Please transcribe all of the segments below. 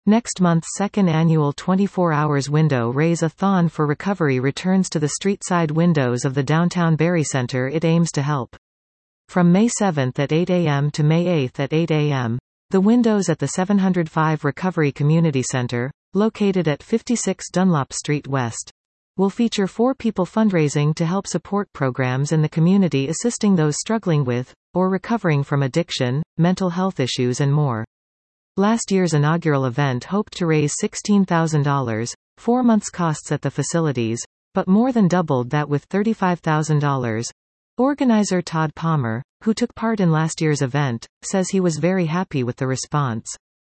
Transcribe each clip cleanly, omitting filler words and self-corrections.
Next month's second annual 24 Hours Window Raise-a-thon for Recovery returns to the street-side windows of the downtown Barrie Centre. It aims to help. From May 7 at 8 a.m. to May 8 at 8 a.m., the windows at the 705 Recovery Community Centre, located at 56 Dunlop Street West, will feature 4 people fundraising to help support programs in the community assisting those struggling with, or recovering from addiction, mental health issues and more. Last year's inaugural event hoped to raise $16,000, 4 months' costs at the facilities, but more than doubled that with $35,000. Organizer Todd Palmer, who took part in last year's event, says he was very happy with the response.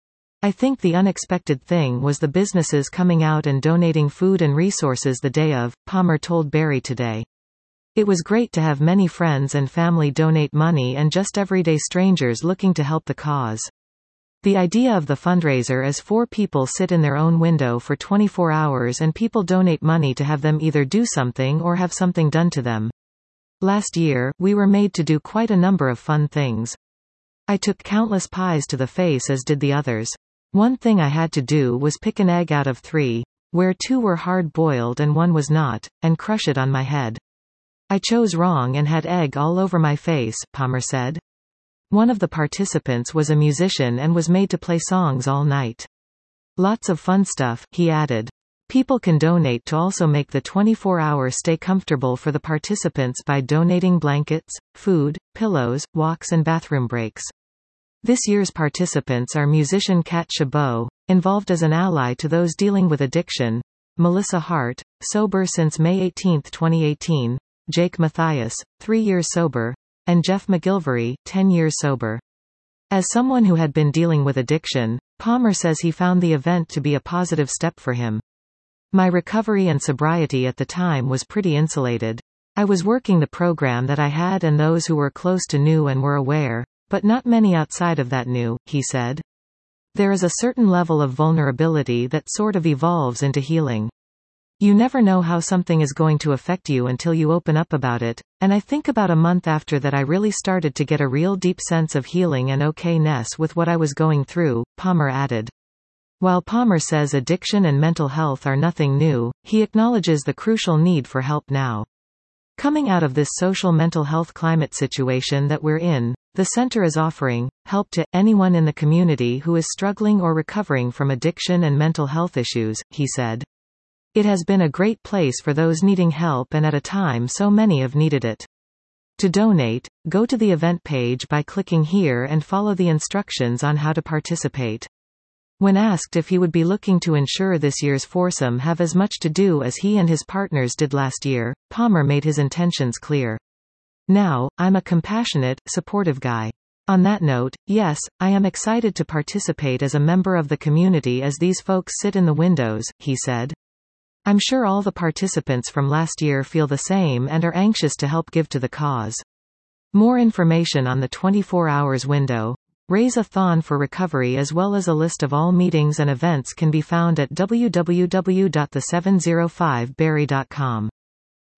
I think the unexpected thing was the businesses coming out and donating food and resources the day of, Palmer told Barrie Today. It was great to have many friends and family donate money and just everyday strangers looking to help the cause. The idea of the fundraiser is 4 people sit in their own window for 24 hours and people donate money to have them either do something or have something done to them. Last year, we were made to do quite a number of fun things. I took countless pies to the face as did the others. One thing I had to do was pick an egg out of 3, where 2 were hard-boiled and 1 was not, and crush it on my head. I chose wrong and had egg all over my face, Palmer said. One of the participants was a musician and was made to play songs all night. Lots of fun stuff, he added. People can donate to also make the 24-hour stay comfortable for the participants by donating blankets, food, pillows, walks and bathroom breaks. This year's participants are musician Kat Chabot, involved as an ally to those dealing with addiction, Melissa Hart, sober since May 18, 2018, Jake Matthias, 3 years sober, and Jeff McGilvery, 10 years sober. As someone who had been dealing with addiction, Palmer says he found the event to be a positive step for him. My recovery and sobriety at the time was pretty insulated. I was working the program that I had and those who were close to knew and were aware, but not many outside of that knew, he said. There is a certain level of vulnerability that sort of evolves into healing. You never know how something is going to affect you until you open up about it, and I think about a month after that I really started to get a real deep sense of healing and okayness with what I was going through, Palmer added. While Palmer says addiction and mental health are nothing new, he acknowledges the crucial need for help now. Coming out of this social mental health climate situation that we're in, the center is offering help to anyone in the community who is struggling or recovering from addiction and mental health issues, he said. It has been a great place for those needing help and at a time so many have needed it. To donate, go to the event page by clicking here and follow the instructions on how to participate. When asked if he would be looking to ensure this year's foursome have as much to do as he and his partners did last year, Palmer made his intentions clear. Now, I'm a compassionate, supportive guy. On that note, yes, I am excited to participate as a member of the community as these folks sit in the windows, he said. I'm sure all the participants from last year feel the same and are anxious to help give to the cause. More information on the 24 Hours Window Raise-a-thon for Recovery as well as a list of all meetings and events can be found at www.the705barrie.com.